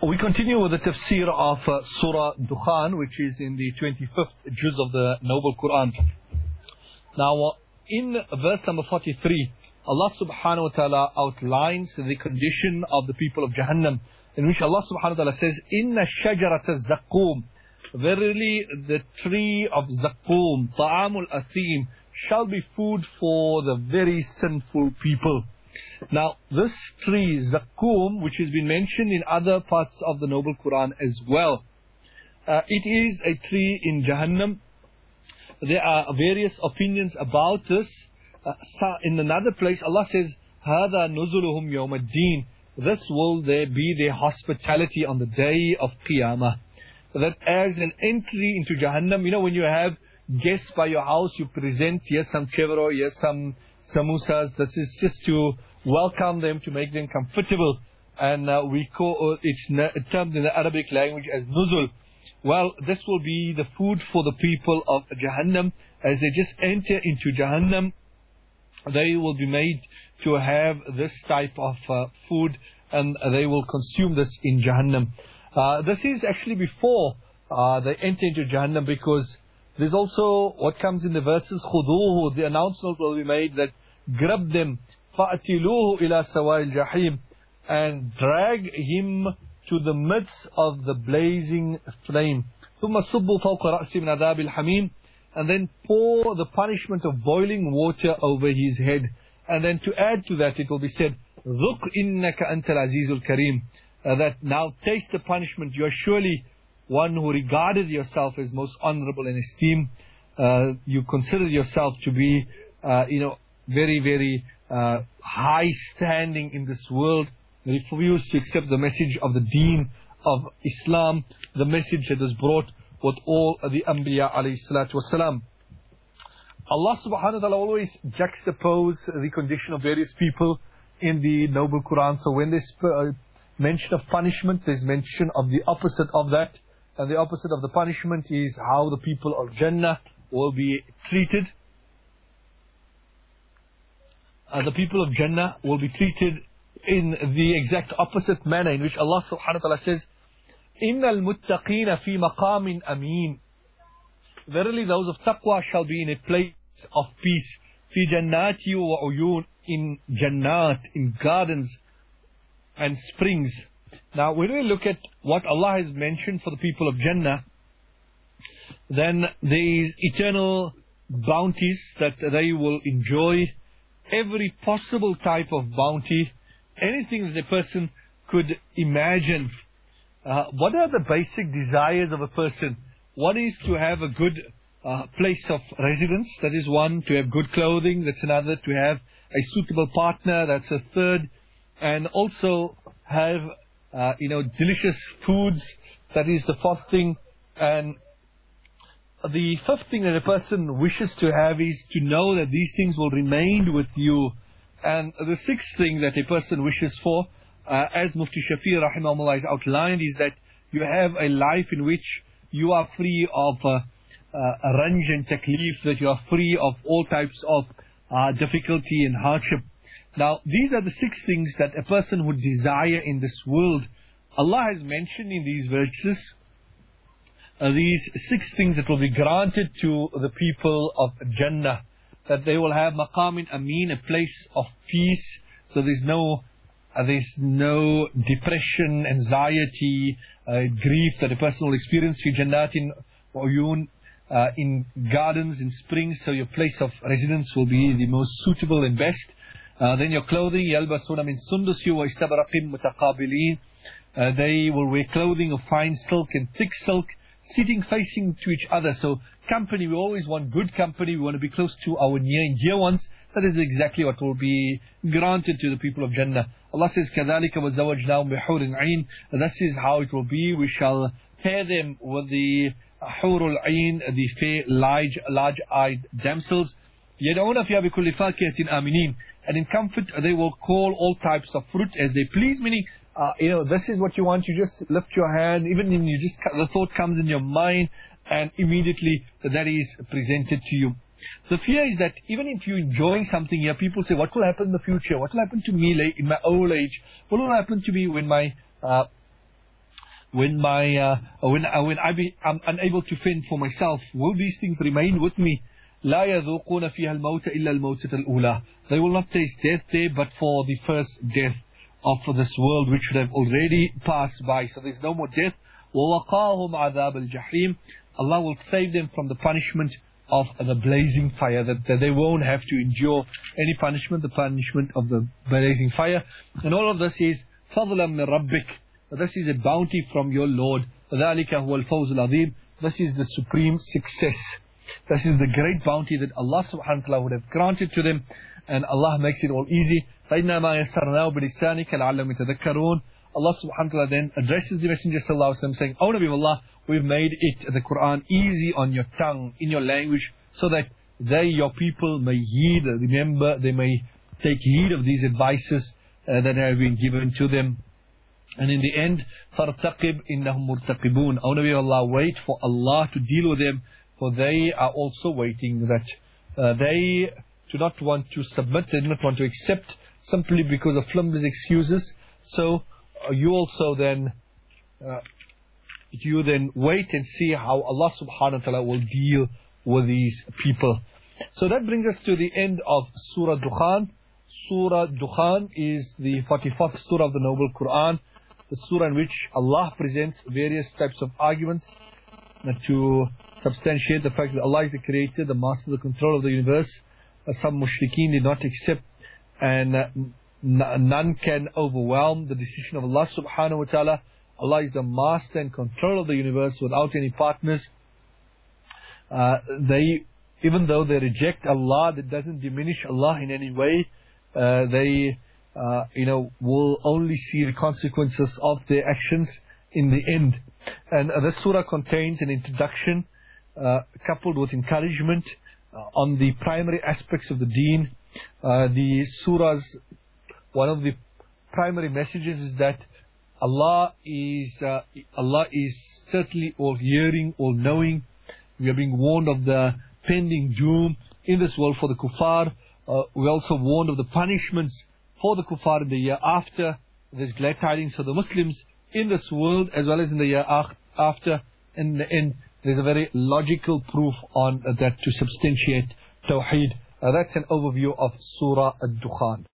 We continue with the tafsir of Surah Dukhan, which is in the 25th juz of the Noble Quran. Now, in verse number 43, Allah subhanahu wa ta'ala outlines the condition of the people of Jahannam, in which Allah subhanahu wa ta'ala says, Inna shajarata zaqqum, verily the tree of zaqqum, ta'amul athim, shall be food for the very sinful people. Now, this tree, zaqqum, which has been mentioned in other parts of the Noble Quran as well, it is a tree in Jahannam. There are various opinions about this. In another place, Allah says, هَذَا نُزُلُهُمْ يَوْمَ الدِّينِ, this will there be their hospitality on the day of Qiyamah. That as an entry into Jahannam, you know, when you have guests by your house, you present, here's some chevro, here's some samosas. This is just to welcome them, to make them comfortable. And we call it's termed in the Arabic language as nuzul. Well, this will be the food for the people of Jahannam. As they just enter into Jahannam, they will be made to have this type of food, and they will consume this in Jahannam. This is actually before they enter into Jahannam, because there's also what comes in the verses, خُذُوهُ, the announcement will be made that grab them, فَأْتِلُوهُ إِلَى سَوَاءِ الْجَحِيمِ, and drag him to the midst of the blazing flame. ثُمَّ صُبُّوا فَوْقَ رَأْسِ مِنْ عَذَابِ الْحَمِيمِ, and then pour the punishment of boiling water over his head. And then to add to that, it will be said, ذُقْ إِنَّكَ أَنْتَ الْعَزِيزُ الْكَرِيمُ, that now taste the punishment. You are surely one who regarded yourself as most honorable and esteemed. You considered yourself to be, very, very high standing in this world. Refused to accept the message of the deen of Islam, the message that was brought with all the Anbiya alayhi salatu wasalam. Allah subhanahu wa ta'ala always juxtapose the condition of various people in the Noble Quran. So when there's mention of punishment, there's mention of the opposite of that. And the opposite of the punishment is how the people of Jannah will be treated. The people of Jannah will be treated in the exact opposite manner, in which Allah subhanahu wa ta'ala says, إِنَّ الْمُتَّقِينَ فِي مَقَامٍ أَمِينٍ, verily those of taqwa shall be in a place of peace. فِي جَنَّاتِ وَعُيُونٍ, in jannat, in gardens and springs. Now, when we look at what Allah has mentioned for the people of Jannah, then there is eternal bounties that they will enjoy, every possible type of bounty, anything that a person could imagine. What are the basic desires of a person? One is to have a good place of residence, that is one. To have good clothing, that's another. To have a suitable partner, that's a third. And also have delicious foods, that is the fourth thing. And the fifth thing that a person wishes to have is to know that these things will remain with you. And the sixth thing that a person wishes for, as Mufti Shafi rahimahullah has outlined, is that you have a life in which you are free of ranj and taklif, that you are free of all types of difficulty and hardship. Now, these are the six things that a person would desire in this world. Allah has mentioned in these verses these six things that will be granted to the people of Jannah. That they will have maqamin ameen, a place of peace. So there's no depression, anxiety, grief that a person will experience. Fi jannatin wa uyun, in gardens, in springs. So your place of residence will be the most suitable and best. Then your clothing, yalbasuna min sundusi wa istabraqim mutaqabilin. They will wear clothing of fine silk and thick silk, sitting facing to each other. So company, we always want good company. We want to be close to our near and dear ones. That is exactly what will be granted to the people of Jannah. Allah says, كَذَلِكَ وَزَوَجْنَاهُمْ بِحُورٍ عَيْنٍ. This is how it will be. We shall pair them with the حُورُ الْعَيْنِ, the fair, large-eyed damsels. يَدْعُونَ فِيهَا بِكُلِّ فَاكِهَةٍ آمِنِينَ. And in comfort, they will call all types of fruit as they please, meaning, this is what you want. You just lift your hand, even when the thought comes in your mind, and immediately that is presented to you. The fear is that even if you're enjoying something here, people say, what will happen in the future? What will happen to me in my old age? What will happen to me when my when I'm unable to fend for myself, will these things remain with me? لا يذوقون فيها الموت إلا الموتة الأولى. They will not taste death there, but for the first death of this world, which would have already passed by. So there's no more death. وَوَقَاهُمْ عَذَابَ الْجَحِيمِ. Allah will save them from the punishment of the blazing fire, that they won't have to endure any punishment, the punishment of the blazing fire. And all of this is فَضْلًا مِنْ رَبِّكَ. This is a bounty from your Lord. ذَلِكَ هُوَ الْفَوْزُ الْعَظِيمُ. This is the supreme success. This is the great bounty that Allah subhanahu wa ta'ala would have granted to them, and Allah makes it all easy. فَإِنَّمَا يَسَّرْنَاهُ بِلِسَانِكَ لَعَلَّهُمْ يَتَذَكَّرُونَ. Allah subhanahu wa ta'ala then addresses the Messenger sallallahu alaihi wasallam saying, O Nabi of Allah, we've made it, the Quran, easy on your tongue, in your language, so that they, your people, may heed, remember, they may take heed of these advices that have been given to them. And in the end, فَارْتَقِبْ إِنَّهُمْ مُرْتَقِبُونَ. O Nabi of Allah, wait for Allah to deal with them, for they are also waiting. That they do not want to submit, they do not want to accept, simply because of flimsy excuses. So you also then wait and see how Allah subhanahu wa ta'ala will deal with these people. So that brings us to the end of Surah Dukhan. Surah Dukhan is the 44th surah of the Noble Quran, the surah in which Allah presents various types of arguments to substantiate the fact that Allah is the creator, the master, the controller of the universe. Some mushrikeen did not accept, and none can overwhelm the decision of Allah subhanahu wa ta'ala. Allah is the master and controller of the universe without any partners. Even though they reject Allah, that doesn't diminish Allah in any way. They will only see the consequences of their actions in the end. And this surah contains an introduction coupled with encouragement on the primary aspects of the deen. The surah's one of the primary messages is that Allah is certainly all hearing, all knowing. We are being warned of the pending doom in this world for the kuffar. We also warned of the punishments for the kuffar in the year after. There's glad tidings for the Muslims in this world as well as in the year after. In the end, there's a very logical proof on that to substantiate Tawheed. That's an overview of Surah Ad-Dukhan.